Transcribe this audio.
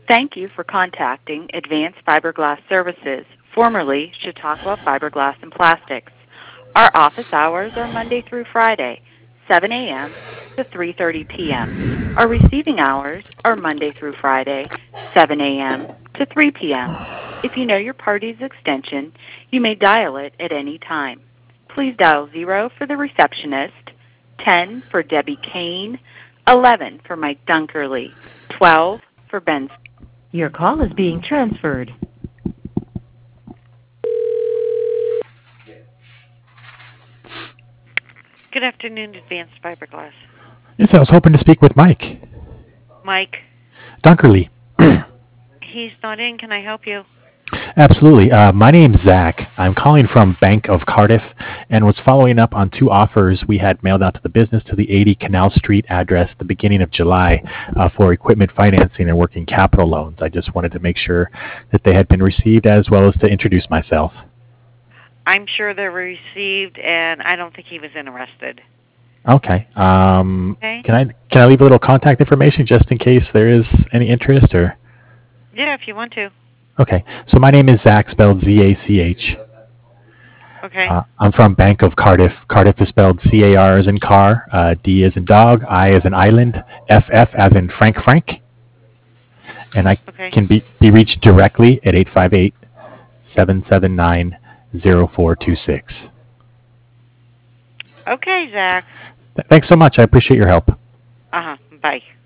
Thank you for contacting Advanced Fiberglass Services, formerly Chautauqua Fiberglass and Plastics. Our office hours are Monday through Friday, 7 a.m. to 3:30 p.m. Our receiving hours are Monday through Friday, 7 a.m. to 3 p.m. If you know your party's extension, you may dial it at any time. Please dial 0 for the receptionist, 10 for Debbie Kane, 11 for Mike Dunkerley, 12 for Ben. Your call is being transferred. Good afternoon, Advanced Fiberglass. Yes, I was hoping to speak with Mike Mike, Dunkerley. he's not in. Can I help you? Absolutely. My name's Zach. I'm calling from Bank of Cardiff and was following up on two offers we had mailed out to the business to the 80 Canal Street address the beginning of July for equipment financing and working capital loans. I just wanted to make sure that they had been received as well as to introduce myself. I'm sure they were received, and I don't think he was interested. Okay. Okay? Can I leave a little contact information just in case there is any interest or? Yeah, if you want to. Okay. So my name is Zach, spelled Z-A-C-H. Okay. I'm from Bank of Cardiff. Cardiff is spelled C-A-R as in car, D as in dog, I as in island, F-F as in Frank. And I Okay. can be reached directly at 858-779-0426. Okay, Zach. Thanks so much. I appreciate your help. Uh-huh. Bye.